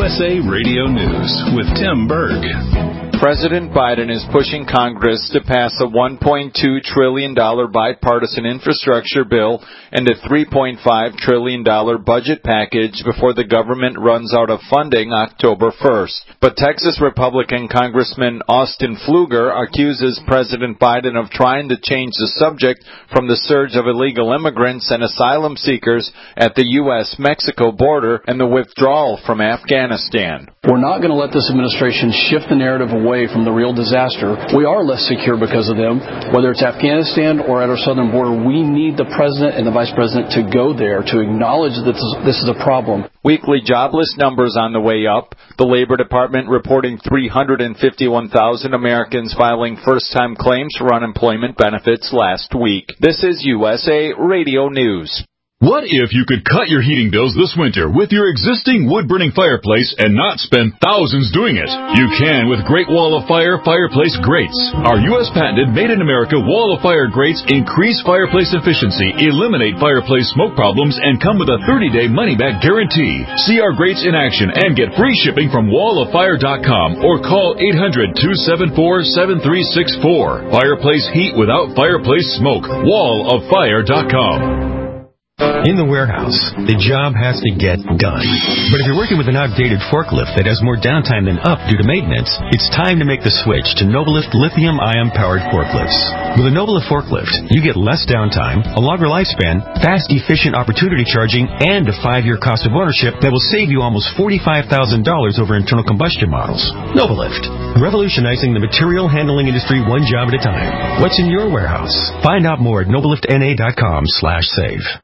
USA Radio News with Tim Berg. President Biden is pushing Congress to pass a $1.2 trillion bipartisan infrastructure bill and a $3.5 trillion budget package before the government runs out of funding October 1st. But Texas Republican Congressman Austin Pfluger accuses President Biden of trying to change the subject from the surge of illegal immigrants and asylum seekers at the U.S.-Mexico border and the withdrawal from Afghanistan. We're not going to let this administration shift the narrative away from the real disaster. We are less secure because of them. Whether it's Afghanistan or at our southern border, we need the president and the vice president to go there to acknowledge that this is a problem. Weekly jobless numbers on the way up. The Labor Department reporting 351,000 Americans filing first-time claims for unemployment benefits last week. This is USA Radio News. What if you could cut your heating bills this winter with your existing wood-burning fireplace and not spend thousands doing it? You can with Great Wall of Fire fireplace grates. Our U.S.-patented, made-in-America Wall of Fire grates increase fireplace efficiency, eliminate fireplace smoke problems, and come with a 30-day money-back guarantee. See our grates in action and get free shipping from walloffire.com or call 800-274-7364. Fireplace heat without fireplace smoke. walloffire.com. In the warehouse, the job has to get done. But if you're working with an outdated forklift that has more downtime than up due to maintenance, it's time to make the switch to Nobelift lithium-ion powered forklifts. With a Nobelift forklift, you get less downtime, a longer lifespan, fast, efficient opportunity charging, and a 5-year cost of ownership that will save you almost $45,000 over internal combustion models. Nobelift, revolutionizing the material handling industry one job at a time. What's in your warehouse? Find out more at nobeliftna.com/save.